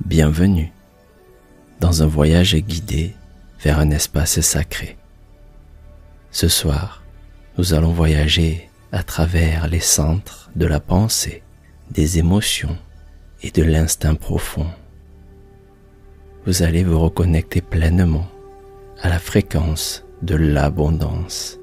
Bienvenue dans un voyage guidé vers un espace sacré. Ce soir, nous allons voyager à travers les centres de la pensée, des émotions et de l'instinct profond. Vous allez vous reconnecter pleinement à la fréquence de l'abondance.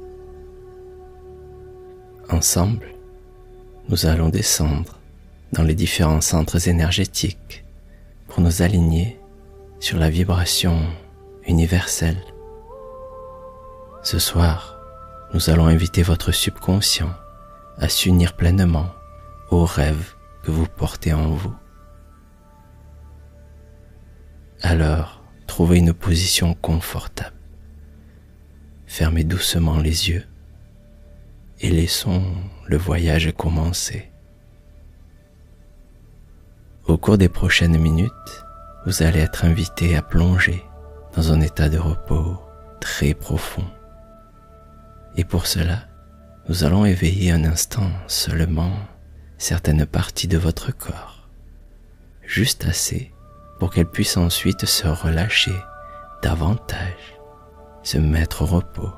Ensemble, nous allons descendre dans les différents centres énergétiques pour nous aligner sur la vibration universelle. Ce soir, nous allons inviter votre subconscient à s'unir pleinement aux rêves que vous portez en vous. Alors, trouvez une position confortable. Fermez doucement les yeux et laissons le voyage commencer. Au cours des prochaines minutes, vous allez être invité à plonger dans un état de repos très profond. Et pour cela, nous allons éveiller un instant seulement certaines parties de votre corps, juste assez pour qu'elles puissent ensuite se relâcher davantage, se mettre au repos.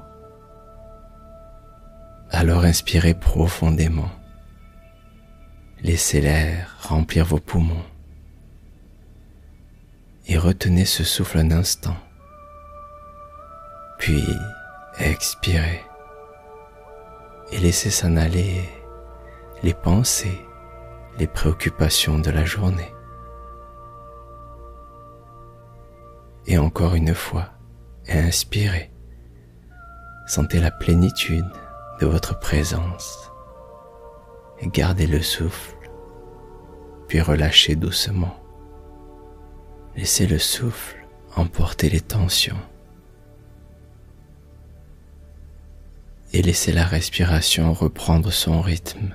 Alors inspirez profondément. Laissez l'air remplir vos poumons et retenez ce souffle un instant. Puis expirez et laissez s'en aller les pensées, les préoccupations de la journée. Et encore une fois, inspirez. Sentez la plénitude de votre présence. Et gardez le souffle, puis relâchez doucement. Laissez le souffle emporter les tensions. Et laissez la respiration reprendre son rythme.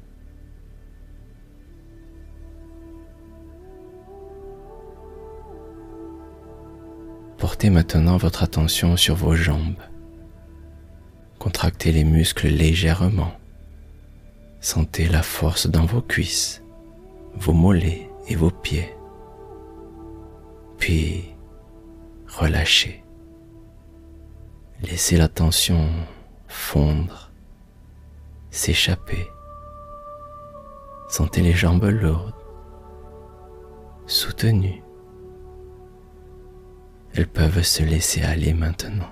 Portez maintenant votre attention sur vos jambes. Contractez les muscles légèrement. Sentez la force dans vos cuisses, vos mollets et vos pieds. Puis, relâchez. Laissez la tension fondre, s'échapper. Sentez les jambes lourdes, soutenues. Elles peuvent se laisser aller maintenant.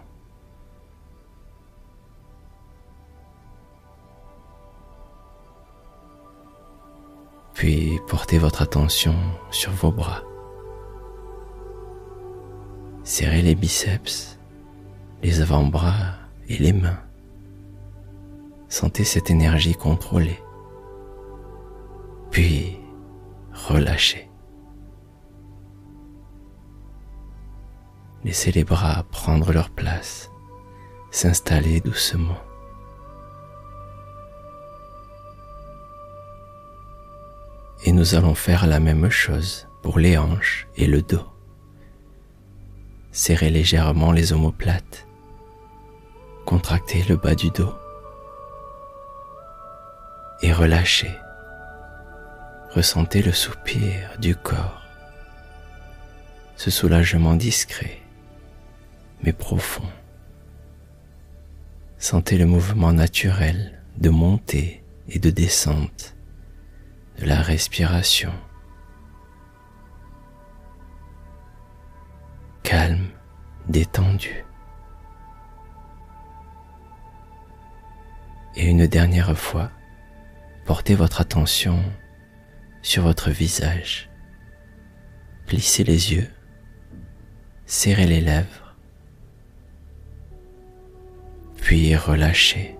Puis portez votre attention sur vos bras. Serrez les biceps, les avant-bras et les mains. Sentez cette énergie contrôlée. Puis relâchez. Laissez les bras prendre leur place, s'installer doucement. Et nous allons faire la même chose pour les hanches et le dos. Serrez légèrement les omoplates. Contractez le bas du dos. Et relâchez. Ressentez le soupir du corps. Ce soulagement discret, mais profond. Sentez le mouvement naturel de montée et de descente de la respiration. Calme, détendu. Et une dernière fois, portez votre attention sur votre visage. Plissez les yeux, serrez les lèvres, puis relâchez.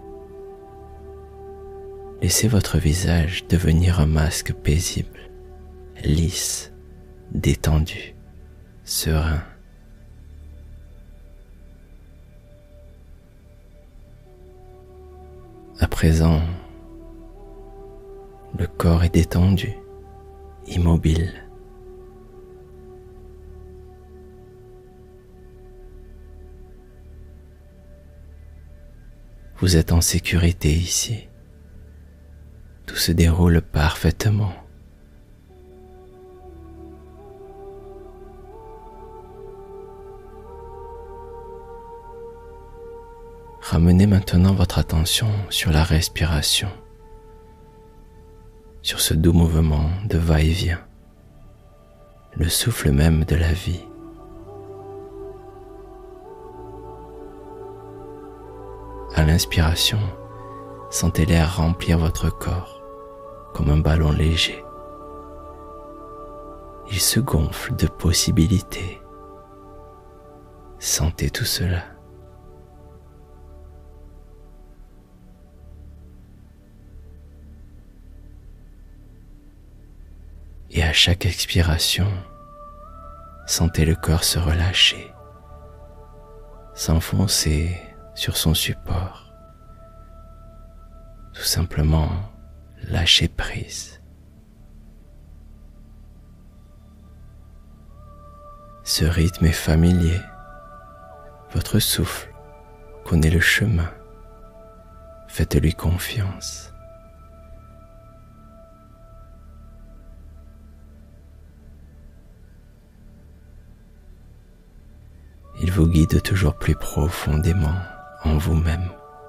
Laissez votre visage devenir un masque paisible, lisse, détendu, serein. À présent, le corps est détendu, immobile. Vous êtes en sécurité ici. Tout se déroule parfaitement. Ramenez maintenant votre attention sur la respiration, sur ce doux mouvement de va-et-vient, le souffle même de la vie. À l'inspiration, sentez l'air remplir votre corps comme un ballon léger. Il se gonfle de possibilités. Sentez tout cela. Et à chaque expiration, sentez le corps se relâcher, s'enfoncer sur son support. Tout simplement lâcher prise. Ce rythme est familier. Votre souffle connaît le chemin. Faites-lui confiance. Il vous guide toujours plus profondément en vous-même.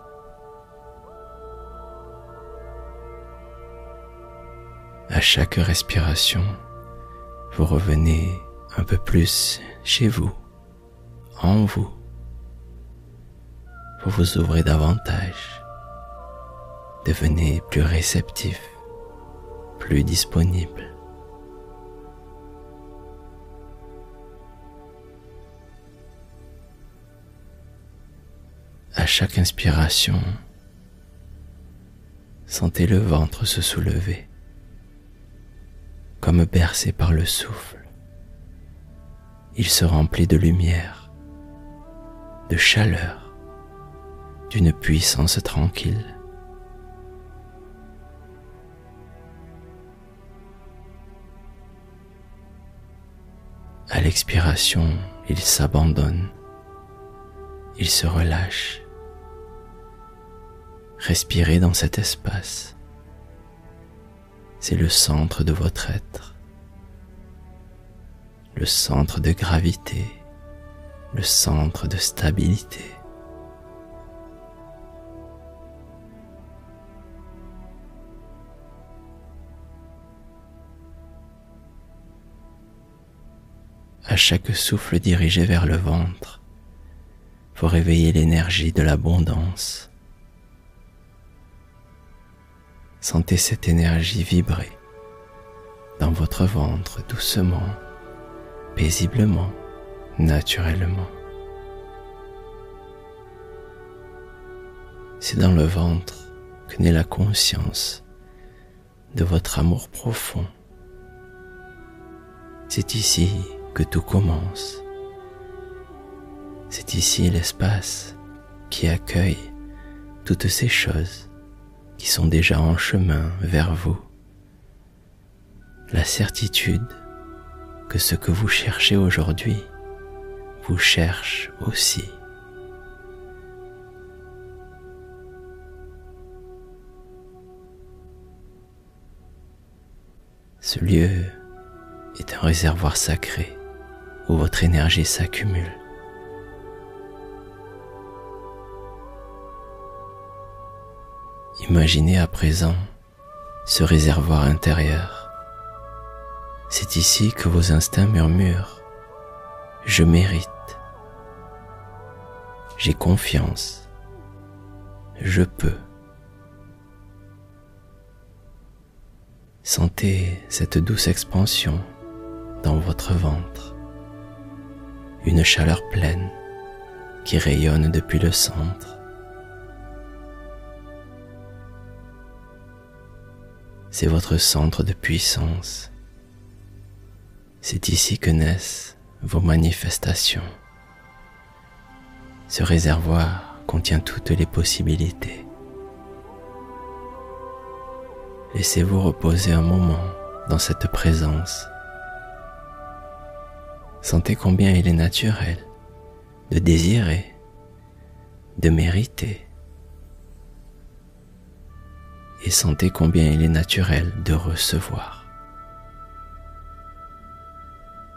À chaque respiration, vous revenez un peu plus chez vous, en vous. Vous vous ouvrez davantage, devenez plus réceptif, plus disponible. À chaque inspiration, sentez le ventre se soulever, comme bercé par le souffle. Il se remplit de lumière, de chaleur, d'une puissance tranquille. À l'expiration, il s'abandonne, il se relâche. Respirez dans cet espace. C'est le centre de votre être, le centre de gravité, le centre de stabilité. À chaque souffle dirigé vers le ventre, vous réveillez l'énergie de l'abondance. Sentez cette énergie vibrer dans votre ventre doucement, paisiblement, naturellement. C'est dans le ventre que naît la conscience de votre amour profond. C'est ici que tout commence. C'est ici l'espace qui accueille toutes ces choses qui sont déjà en chemin vers vous. La certitude que ce que vous cherchez aujourd'hui vous cherche aussi. Ce lieu est un réservoir sacré où votre énergie s'accumule. Imaginez à présent ce réservoir intérieur. C'est ici que vos instincts murmurent « Je mérite »,« J'ai confiance »,« Je peux ». Sentez cette douce expansion dans votre ventre, une chaleur pleine qui rayonne depuis le centre. C'est votre centre de puissance. C'est ici que naissent vos manifestations. Ce réservoir contient toutes les possibilités. Laissez-vous reposer un moment dans cette présence. Sentez combien il est naturel de désirer, de mériter. Et sentez combien il est naturel de recevoir.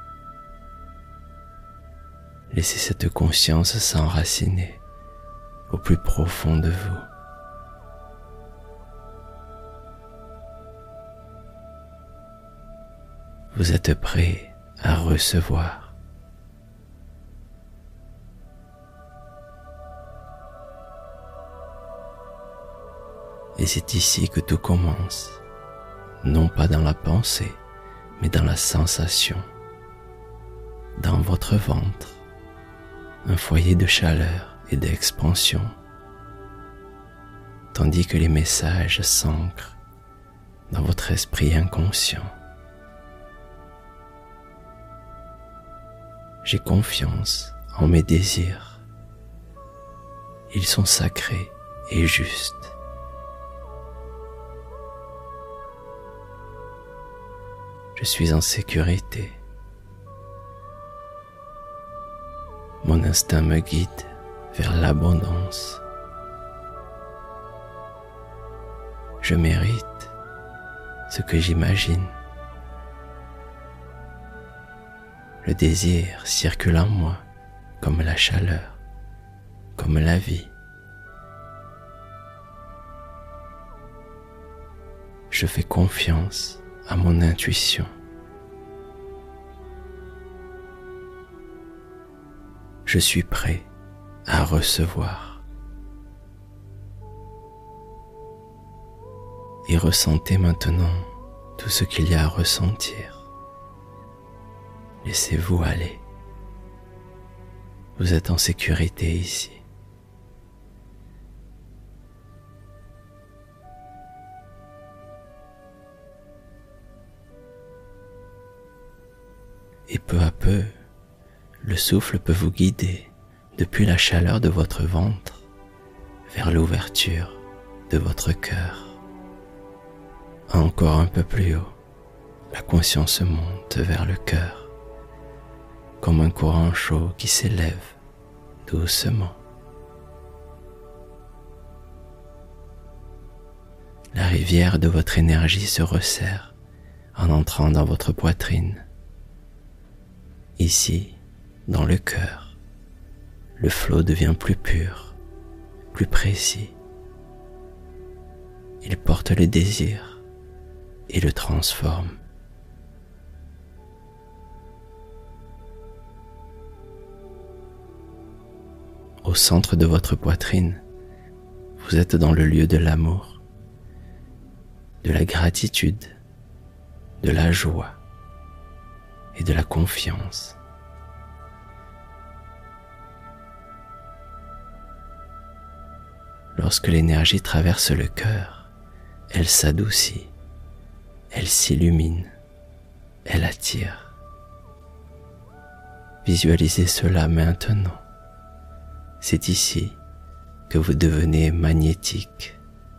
Laissez cette conscience s'enraciner au plus profond de vous. Vous êtes prêt à recevoir. Et c'est ici que tout commence, non pas dans la pensée, mais dans la sensation, dans votre ventre, un foyer de chaleur et d'expansion, tandis que les messages s'ancrent dans votre esprit inconscient. J'ai confiance en mes désirs. Ils sont sacrés et justes. Je suis en sécurité. Mon instinct me guide vers l'abondance. Je mérite ce que j'imagine. Le désir circule en moi comme la chaleur, comme la vie. Je fais confiance à mon intuition. Je suis prêt à recevoir. Et ressentez maintenant tout ce qu'il y a à ressentir. Laissez-vous aller. Vous êtes en sécurité ici. Et peu à peu, le souffle peut vous guider depuis la chaleur de votre ventre vers l'ouverture de votre cœur. Encore un peu plus haut, la conscience monte vers le cœur, comme un courant chaud qui s'élève doucement. La rivière de votre énergie se resserre en entrant dans votre poitrine. Ici, dans le cœur, le flot devient plus pur, plus précis. Il porte le désir et le transforme. Au centre de votre poitrine, vous êtes dans le lieu de l'amour, de la gratitude, de la joie et de la confiance. Lorsque l'énergie traverse le cœur, elle s'adoucit, elle s'illumine, elle attire. Visualisez cela maintenant. C'est ici que vous devenez magnétique.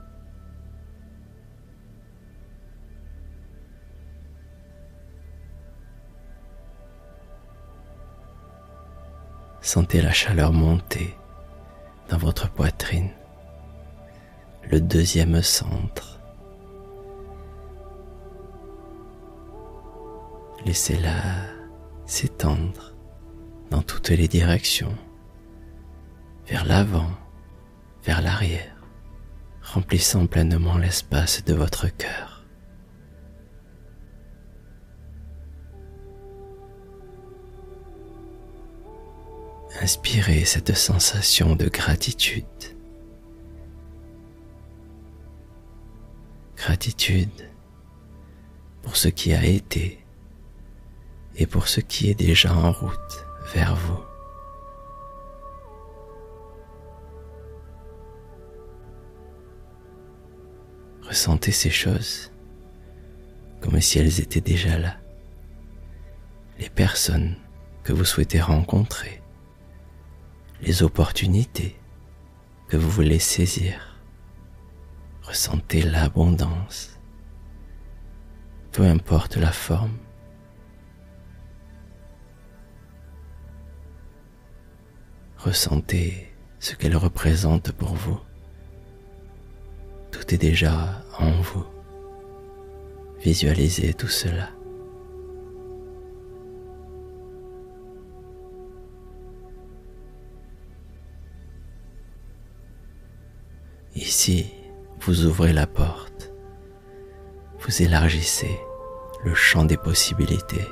Sentez la chaleur monter dans votre poitrine, le deuxième centre. Laissez-la s'étendre dans toutes les directions, vers l'avant, vers l'arrière, remplissant pleinement l'espace de votre cœur. Inspirez cette sensation de gratitude. Gratitude pour ce qui a été et pour ce qui est déjà en route vers vous. Ressentez ces choses comme si elles étaient déjà là. Les personnes que vous souhaitez rencontrer, les opportunités que vous voulez saisir. Ressentez l'abondance, peu importe la forme. Ressentez ce qu'elle représente pour vous. Tout est déjà en vous. Visualisez tout cela. Ici, vous ouvrez la porte, vous élargissez le champ des possibilités.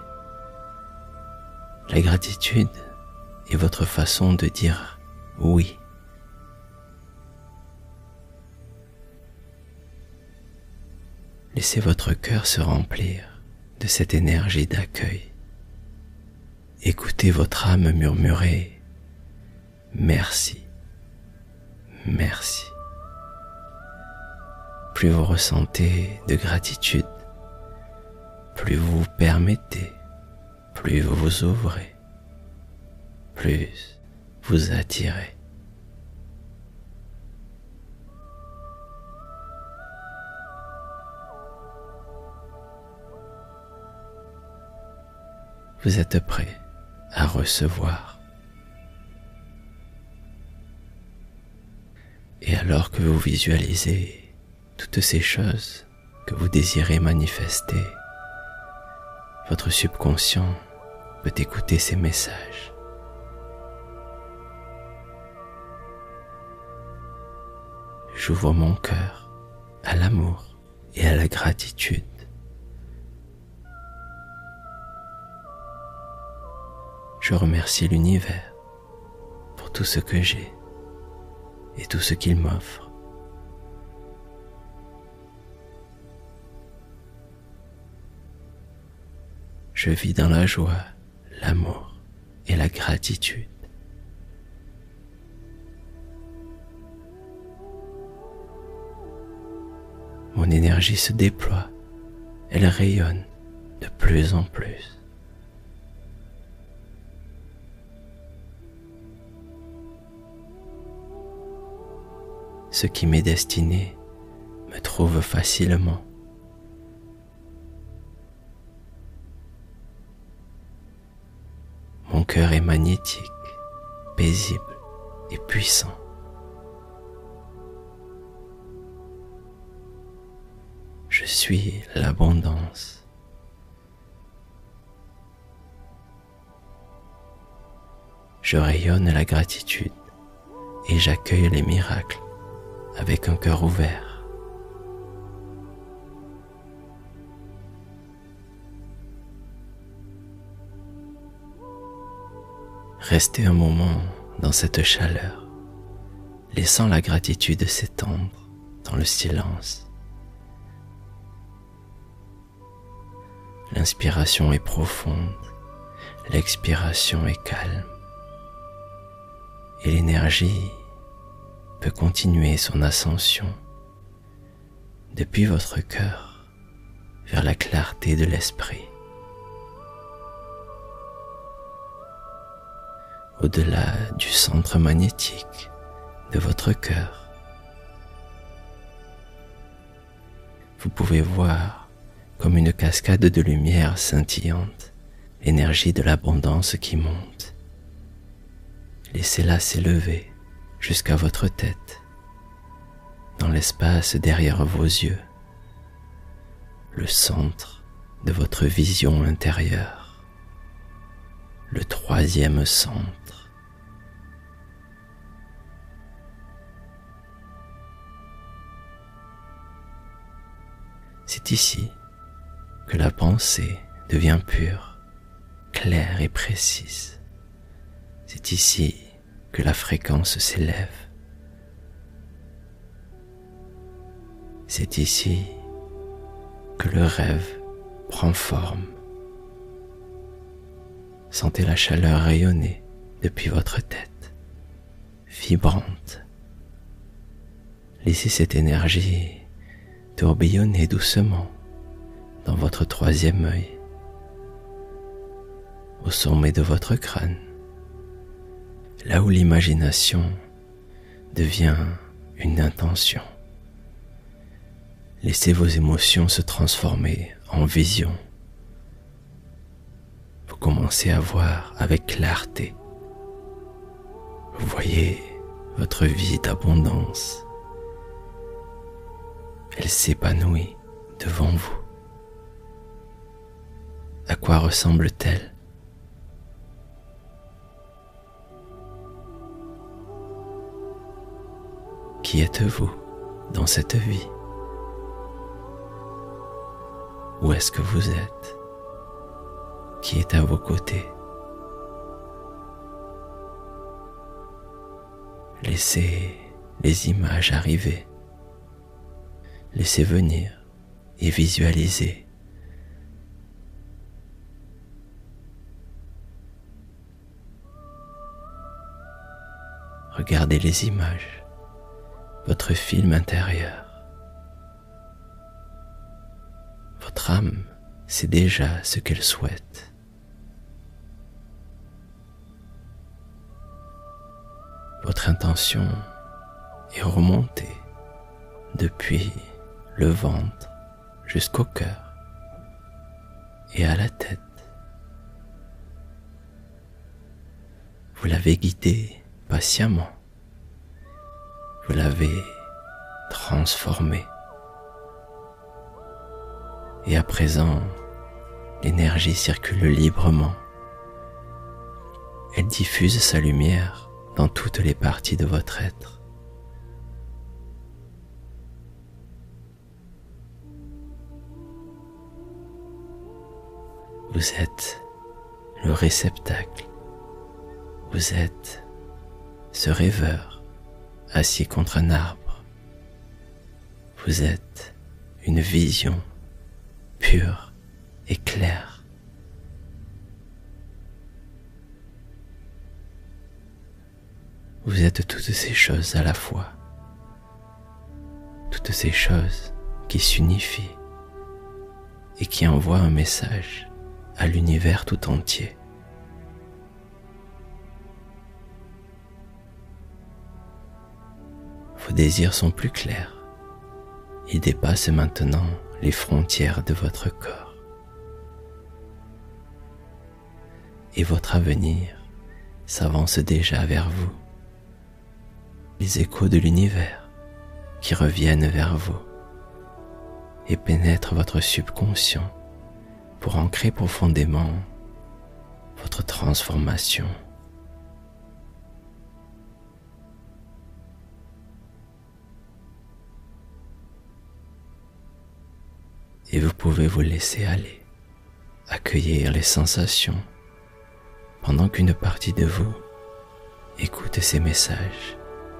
La gratitude est votre façon de dire oui. Laissez votre cœur se remplir de cette énergie d'accueil. Écoutez votre âme murmurer « Merci, merci ». Plus vous ressentez de gratitude, plus vous vous permettez, plus vous vous ouvrez, plus vous attirez. Vous êtes prêt à recevoir. Et alors que vous visualisez toutes ces choses que vous désirez manifester, votre subconscient peut écouter ces messages. J'ouvre mon cœur à l'amour et à la gratitude. Je remercie l'univers pour tout ce que j'ai et tout ce qu'il m'offre. Je vis dans la joie, l'amour et la gratitude. Mon énergie se déploie, elle rayonne de plus en plus. Ce qui m'est destiné me trouve facilement. Mon cœur est magnétique, paisible et puissant. Je suis l'abondance. Je rayonne la gratitude et j'accueille les miracles avec un cœur ouvert. Restez un moment dans cette chaleur, laissant la gratitude s'étendre dans le silence. L'inspiration est profonde, l'expiration est calme, et l'énergie peut continuer son ascension depuis votre cœur vers la clarté de l'esprit. Au-delà du centre magnétique de votre cœur, vous pouvez voir comme une cascade de lumière scintillante l'énergie de l'abondance qui monte. Laissez-la s'élever jusqu'à votre tête, dans l'espace derrière vos yeux, le centre de votre vision intérieure, le troisième centre. C'est ici que la pensée devient pure, claire et précise. C'est ici que la fréquence s'élève. C'est ici que le rêve prend forme. Sentez la chaleur rayonner depuis votre tête, vibrante. Laissez cette énergie tourbillonner doucement dans votre troisième œil, au sommet de votre crâne, là où l'imagination devient une intention. Laissez vos émotions se transformer en vision. Vous commencez à voir avec clarté. Vous voyez votre vie d'abondance. Elle s'épanouit devant vous. À quoi ressemble-t-elle ? Qui êtes-vous dans cette vie? Où est-ce que vous êtes? Qui est à vos côtés? Laissez les images arriver. Laissez venir et visualisez. Regardez les images, votre film intérieur. Votre âme sait déjà ce qu'elle souhaite. Votre intention est remontée depuis le ventre jusqu'au cœur et à la tête. Vous l'avez guidée patiemment. Vous l'avez transformée. Et à présent, l'énergie circule librement. Elle diffuse sa lumière dans toutes les parties de votre être. Vous êtes le réceptacle. Vous êtes ce rêveur assis contre un arbre. Vous êtes une vision pure et claire. Vous êtes toutes ces choses à la fois. Toutes ces choses qui s'unifient et qui envoient un message à l'univers tout entier. Vos désirs sont plus clairs. Ils dépassent maintenant les frontières de votre corps. Et votre avenir s'avance déjà vers vous. Les échos de l'univers qui reviennent vers vous et pénètrent votre subconscient pour ancrer profondément votre transformation. Et vous pouvez vous laisser aller, accueillir les sensations, pendant qu'une partie de vous écoute ces messages.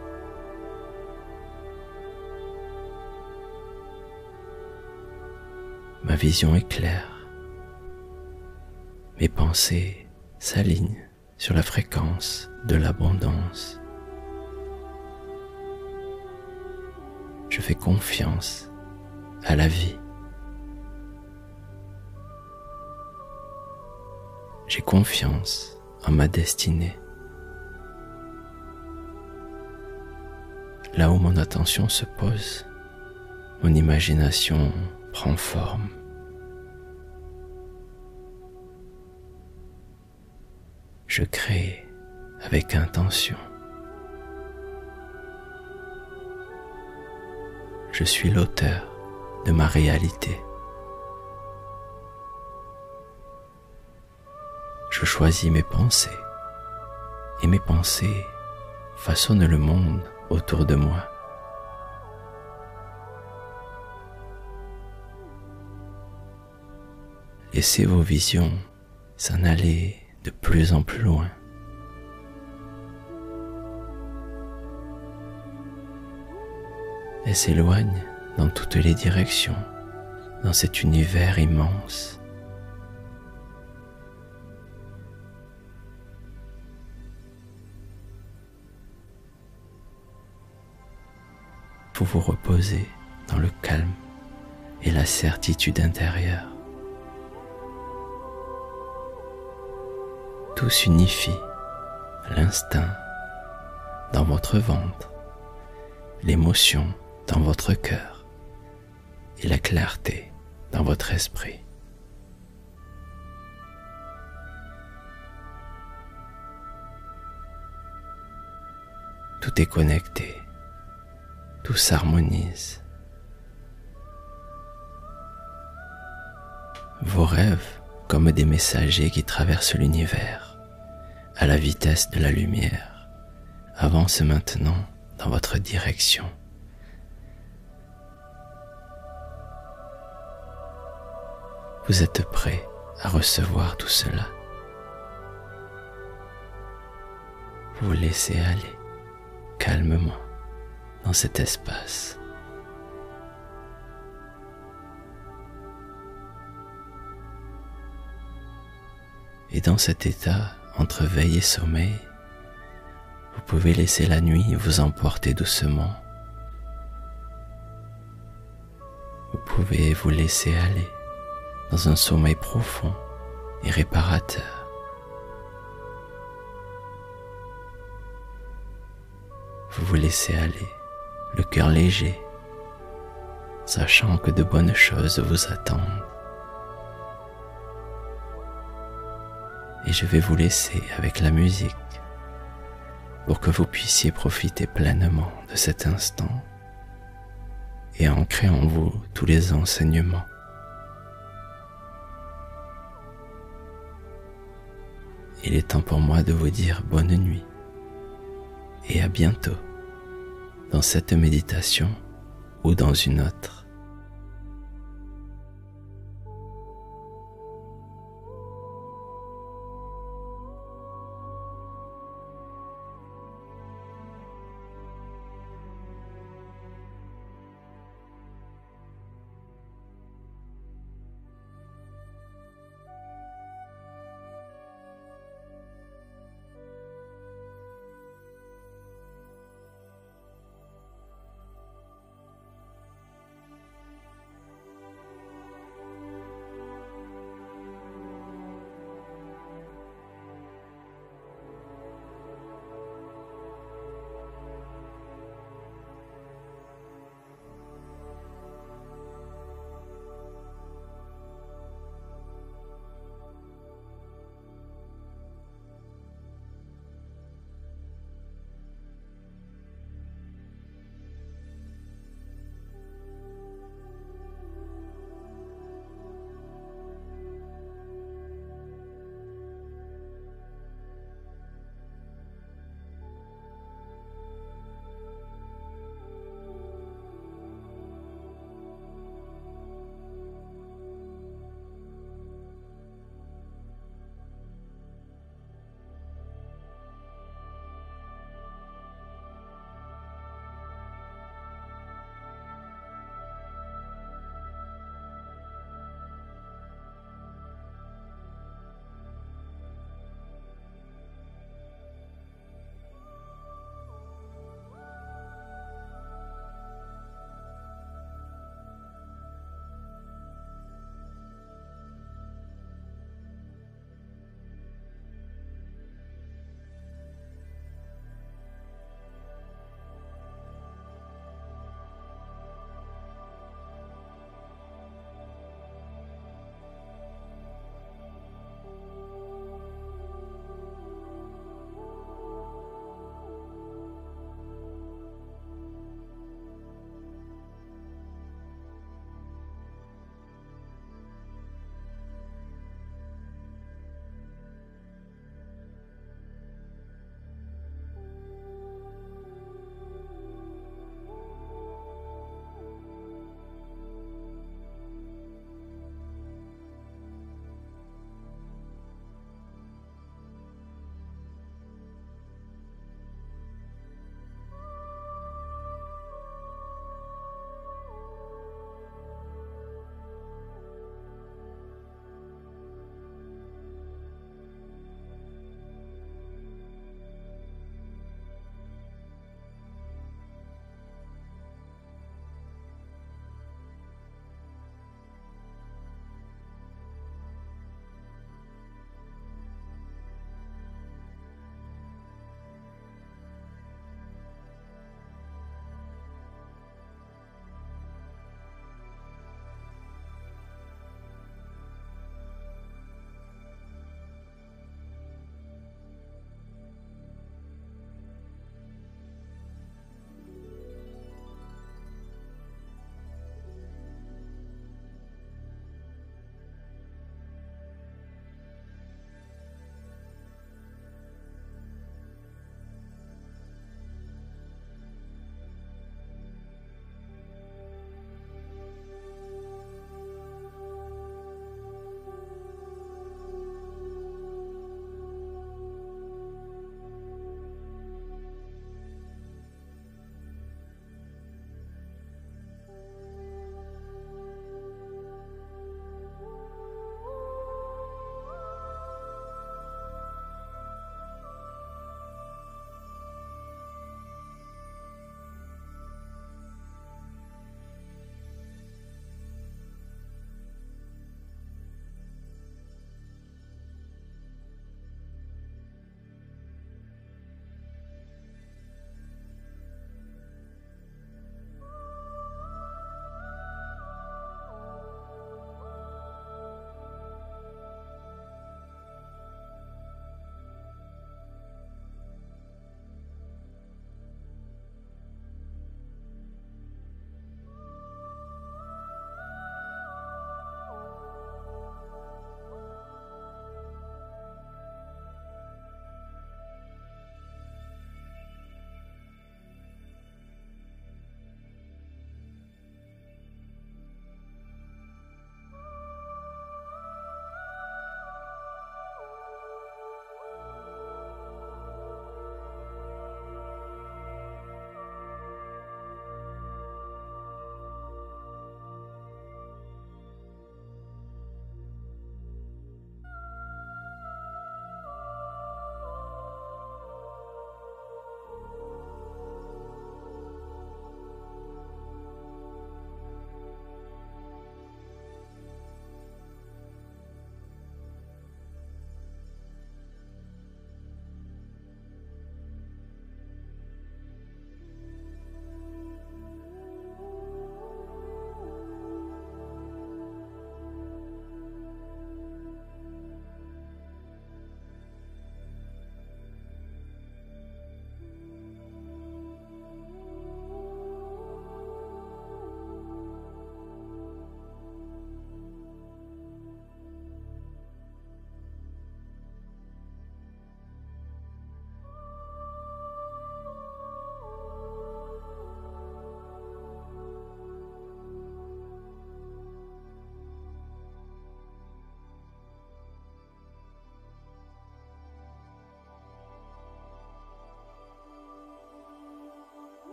Ma vision est claire. Mes pensées s'alignent sur la fréquence de l'abondance. Je fais confiance à la vie. J'ai confiance en ma destinée. Là où mon attention se pose, mon imagination prend forme. Je crée avec intention. Je suis l'auteur de ma réalité. Je choisis mes pensées et mes pensées façonnent le monde autour de moi. Laissez vos visions s'en aller de plus en plus loin. Elles s'éloignent dans toutes les directions, dans cet univers immense. Vous vous reposez dans le calme et la certitude intérieure. Tout s'unifie, l'instinct dans votre ventre, l'émotion dans votre cœur et la clarté dans votre esprit. Tout est connecté, tout s'harmonise. Vos rêves comme des messagers qui traversent l'univers à la vitesse de la lumière avancent maintenant dans votre direction, vous êtes prêt à recevoir tout cela. Vous vous laissez aller calmement dans cet espace. Et dans cet état entre veille et sommeil, vous pouvez laisser la nuit vous emporter doucement. Vous pouvez vous laisser aller dans un sommeil profond et réparateur. Vous vous laissez aller, le cœur léger, sachant que de bonnes choses vous attendent. Et je vais vous laisser avec la musique pour que vous puissiez profiter pleinement de cet instant et ancrer en vous tous les enseignements. Il est temps pour moi de vous dire bonne nuit et à bientôt dans cette méditation ou dans une autre.